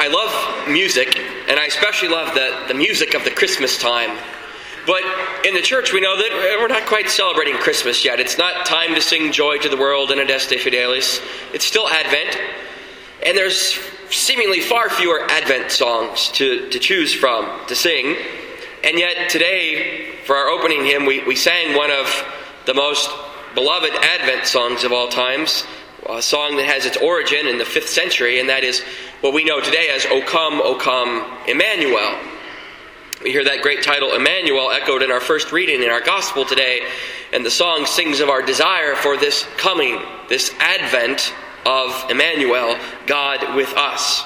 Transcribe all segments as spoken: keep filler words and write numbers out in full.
I love music, and I especially love the, the music of the Christmas time. But in the church, we know that we're not quite celebrating Christmas yet. It's not time to sing Joy to the World and Adeste Fidelis. It's still Advent. And there's seemingly far fewer Advent songs to, to choose from, to sing. And yet today, for our opening hymn, we, we sang one of the most beloved Advent songs of all times, a song that has its origin in the fifth century, and that is what we know today as O Come, O Come, Emmanuel. We hear that great title, Emmanuel, echoed in our first reading in our gospel today, and the song sings of our desire for this coming, this advent of Emmanuel, God with us.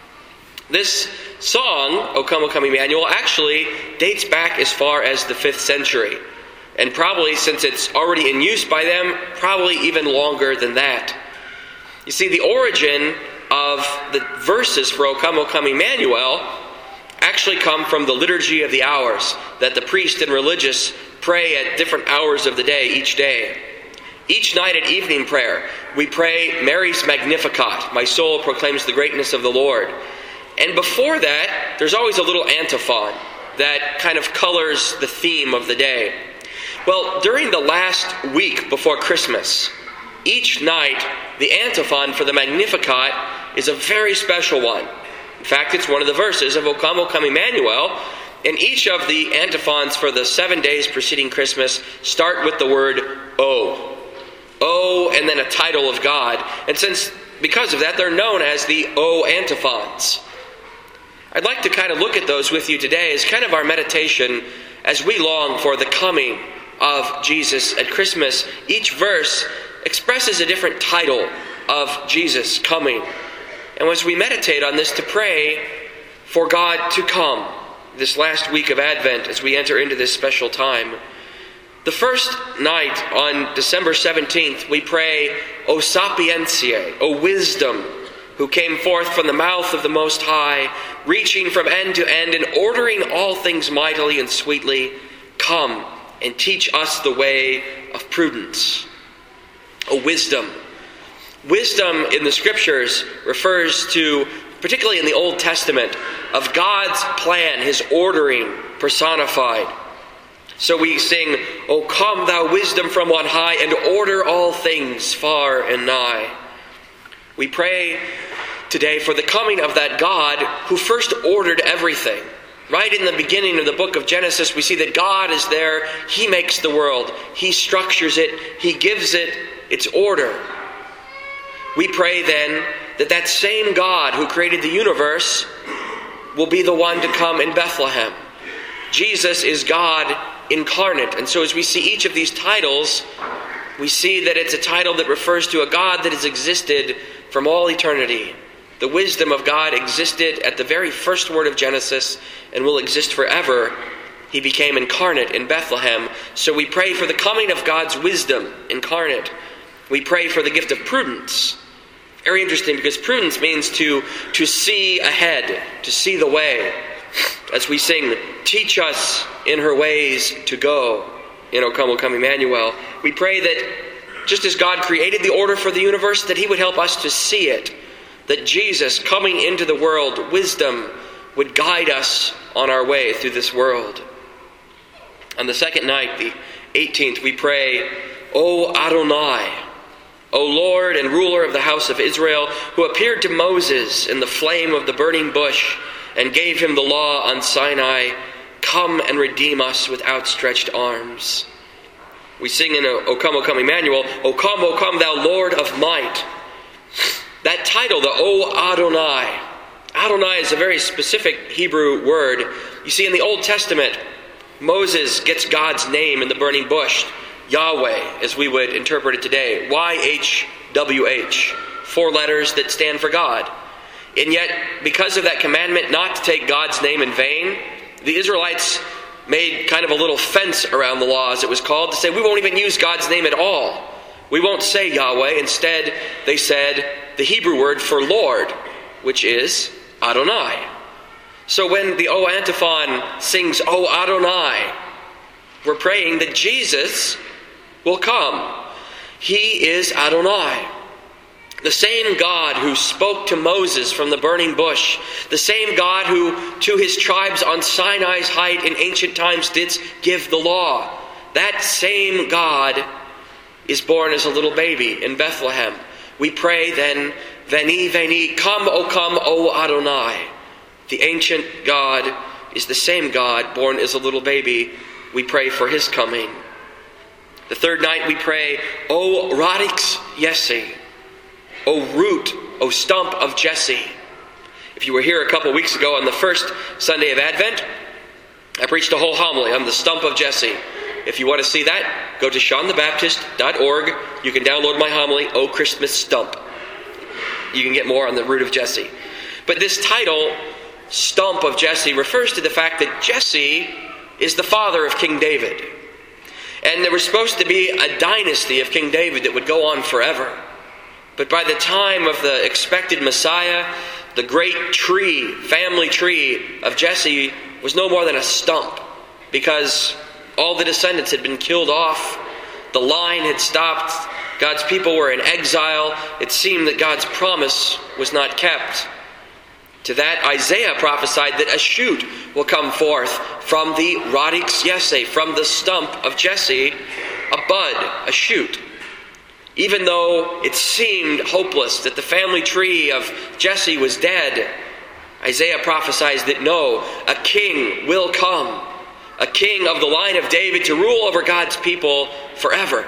This song, O Come, O Come, Emmanuel, actually dates back as far as the fifth century, and probably, since it's already in use by them, probably even longer than that. You see, the origin of the verses for O Come, O Come, Emmanuel actually come from the liturgy of the hours that the priest and religious pray at different hours of the day each day. Each night at evening prayer, we pray Mary's Magnificat, my soul proclaims the greatness of the Lord. And before that, there's always a little antiphon that kind of colors the theme of the day. Well, during the last week before Christmas, each night, the antiphon for the Magnificat is a very special one. In fact, it's one of the verses of O Come, O Come, Emmanuel, and each of the antiphons for the seven days preceding Christmas start with the word O. O, and then a title of God. And since, because of that, they're known as the O antiphons. I'd like to kind of look at those with you today as kind of our meditation as we long for the coming of Jesus at Christmas. Each verse expresses a different title of Jesus coming. And as we meditate on this, to pray for God to come this last week of Advent as we enter into this special time. The first night on December seventeenth, we pray, O Sapientiae, O Wisdom, who came forth from the mouth of the Most High, reaching from end to end and ordering all things mightily and sweetly, come and teach us the way of prudence. O Wisdom. Wisdom in the Scriptures refers to, particularly in the Old Testament, of God's plan, His ordering personified. So we sing, O come thou wisdom from on high, and order all things far and nigh. We pray today for the coming of that God who first ordered everything. Right in the beginning of the book of Genesis, we see that God is there. He makes the world. He structures it. He gives it its order. We pray then that that same God who created the universe will be the one to come in Bethlehem. Jesus is God incarnate. And so as we see each of these titles, we see that it's a title that refers to a God that has existed from all eternity. The wisdom of God existed at the very first word of Genesis and will exist forever. He became incarnate in Bethlehem. So we pray for the coming of God's wisdom incarnate. We pray for the gift of prudence. Very interesting, because prudence means to, to see ahead, to see the way. As we sing, teach us in her ways to go, in O Come, O Come, Emmanuel. We pray that just as God created the order for the universe, that He would help us to see it. That Jesus, coming into the world, wisdom, would guide us on our way through this world. On the second night, the eighteenth, we pray, O Adonai, O Lord and ruler of the house of Israel, who appeared to Moses in the flame of the burning bush and gave him the law on Sinai, come and redeem us with outstretched arms. We sing in O Come, O Come, Emmanuel, O come, O come, thou Lord of might. That title, the O Adonai. Adonai is a very specific Hebrew word. You see, in the Old Testament, Moses gets God's name in the burning bush. Yahweh, as we would interpret it today. Y H W H. Four letters that stand for God. And yet, because of that commandment not to take God's name in vain, the Israelites made kind of a little fence around the law, as it was called, to say, we won't even use God's name at all. We won't say Yahweh. Instead, they said the Hebrew word for Lord, which is Adonai. So when the O antiphon sings, O Adonai, we're praying that Jesus will come. He is Adonai. The same God who spoke to Moses from the burning bush, the same God who to his tribes on Sinai's height in ancient times didst give the law, that same God is born as a little baby in Bethlehem. We pray then, Veni, Veni, come, O come, O Adonai. The ancient God is the same God born as a little baby. We pray for his coming. The third night we pray, O Radix Jesse, O root, O stump of Jesse. If you were here a couple weeks ago on the first Sunday of Advent, I preached a whole homily on the stump of Jesse. If you want to see that, go to sean the baptist dot org. You can download my homily, O Christmas Stump. You can get more on the root of Jesse. But this title, Stump of Jesse, refers to the fact that Jesse is the father of King David. And there was supposed to be a dynasty of King David that would go on forever. But by the time of the expected Messiah, the great tree, family tree of Jesse was no more than a stump, because all the descendants had been killed off. The line had stopped. God's people were in exile. It seemed that God's promise was not kept. To that, Isaiah prophesied that a shoot will come forth from the Radix Jesse, from the stump of Jesse, a bud, a shoot. Even though it seemed hopeless that the family tree of Jesse was dead, Isaiah prophesies that no, a king will come, a king of the line of David to rule over God's people forever.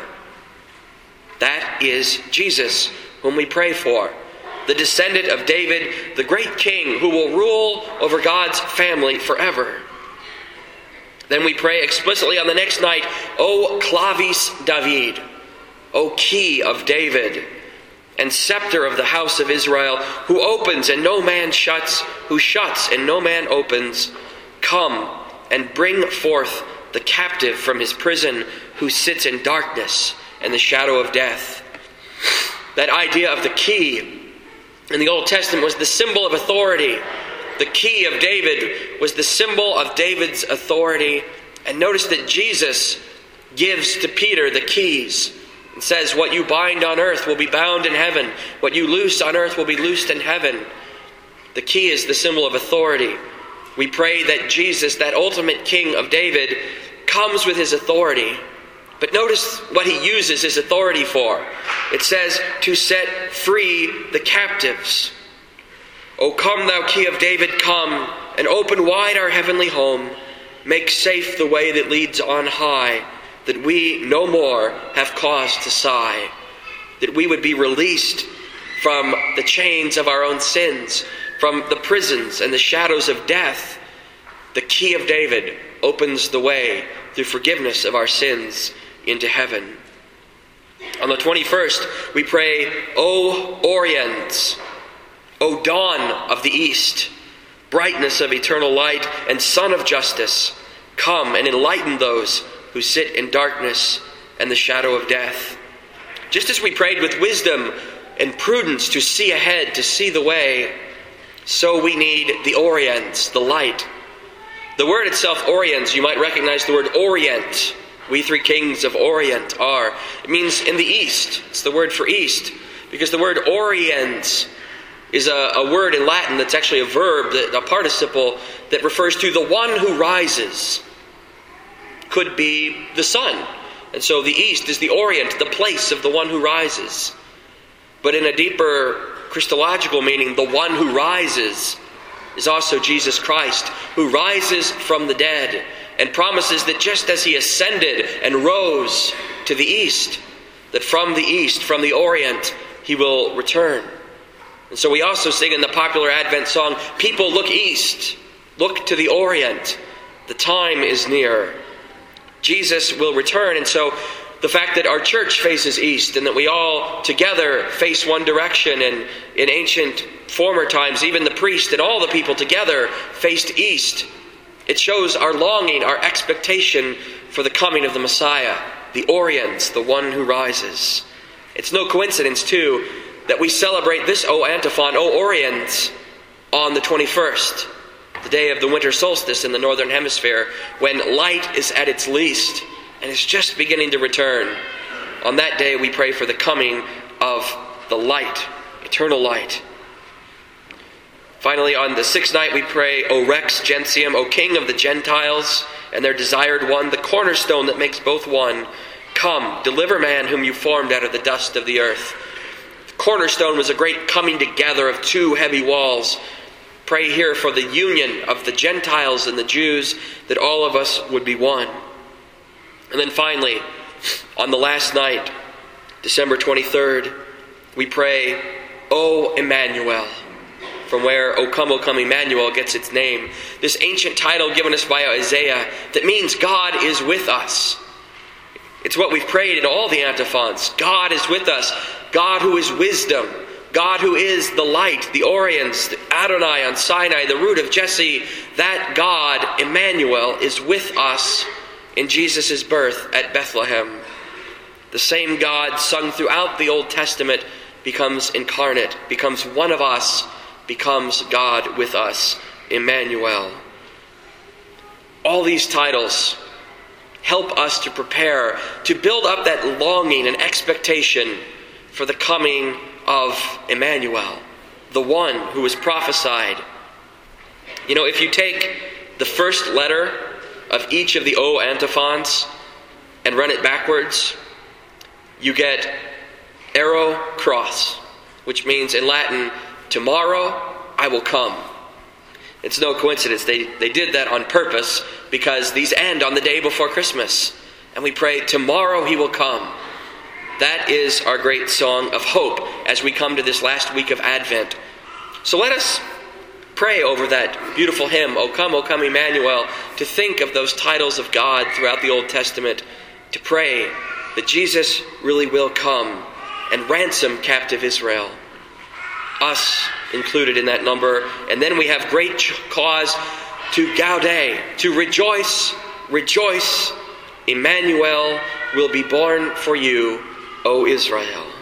That is Jesus, whom we pray for, the descendant of David, the great king who will rule over God's family forever. Then we pray explicitly on the next night, O clavis David, O key of David, and scepter of the house of Israel, who opens and no man shuts, who shuts and no man opens, come and bring forth the captive from his prison, who sits in darkness and the shadow of death. That idea of the key in the Old Testament was the symbol of authority. The key of David was the symbol of David's authority. And notice that Jesus gives to Peter the keys. It says, what you bind on earth will be bound in heaven. What you loose on earth will be loosed in heaven. The key is the symbol of authority. We pray that Jesus, that ultimate king of David, comes with his authority. But notice what he uses his authority for. It says, to set free the captives. O come, thou key of David, come, and open wide our heavenly home. Make safe the way that leads on high, that we no more have cause to sigh. That we would be released from the chains of our own sins, from the prisons and the shadows of death. The key of David opens the way through forgiveness of our sins into heaven. On the twenty-first, we pray, O Orient, O dawn of the east, brightness of eternal light, and sun of justice, come and enlighten those who sit in darkness and the shadow of death. Just as we prayed with wisdom and prudence to see ahead, to see the way, so we need the Orient, the light. The word itself, Orient, you might recognize the word Orient. We three kings of Orient are. It means in the east. It's the word for east. Because the word Orient is a, a word in Latin that's actually a verb, a participle, that refers to the one who rises. Could be the sun. And so the east is the Orient, the place of the one who rises. But in a deeper Christological meaning, the one who rises is also Jesus Christ, who rises from the dead and promises that just as he ascended and rose to the east, that from the east, from the Orient, he will return. And so we also sing in the popular Advent song, people look east, look to the Orient, the time is near. Jesus will return, and so the fact that our church faces east and that we all together face one direction, and in ancient former times, even the priest and all the people together faced east, it shows our longing, our expectation for the coming of the Messiah, the Orient, the one who rises. It's no coincidence, too, that we celebrate this O antiphon, O Orient, on the twenty-first, the day of the winter solstice in the northern hemisphere, when light is at its least and is just beginning to return. On that day, we pray for the coming of the light, eternal light. Finally, on the sixth night we pray, O Rex Gentium, O King of the Gentiles and their desired one, the cornerstone that makes both one. Come, deliver man whom you formed out of the dust of the earth. The cornerstone was a great coming together of two heavy walls. Pray here for the union of the Gentiles and the Jews, that all of us would be one. And then finally, on the last night, December twenty-third, we pray, O Emmanuel, from where O Come, O Come, Emmanuel gets its name. This ancient title given us by Isaiah that means God is with us. It's what we've prayed in all the antiphons. God is with us. God who is wisdom. God who is the light, the Oriens, the Adonai on Sinai, the root of Jesse. That God, Emmanuel, is with us in Jesus' birth at Bethlehem. The same God sung throughout the Old Testament becomes incarnate, becomes one of us, becomes God with us, Emmanuel. All these titles help us to prepare, to build up that longing and expectation for the coming of Emmanuel, the one who was prophesied. You know, if you take the first letter of each of the O antiphons and run it backwards, you get Ero Cross, which means in Latin, tomorrow I will come. It's no coincidence. They, they did that on purpose because these end on the day before Christmas. And we pray, tomorrow he will come. That is our great song of hope as we come to this last week of Advent. So let us pray over that beautiful hymn, O Come, O Come, Emmanuel, to think of those titles of God throughout the Old Testament, to pray that Jesus really will come and ransom captive Israel, us included in that number. And then we have great cause to gaude, to rejoice, rejoice. Emmanuel will be born for you, O Israel.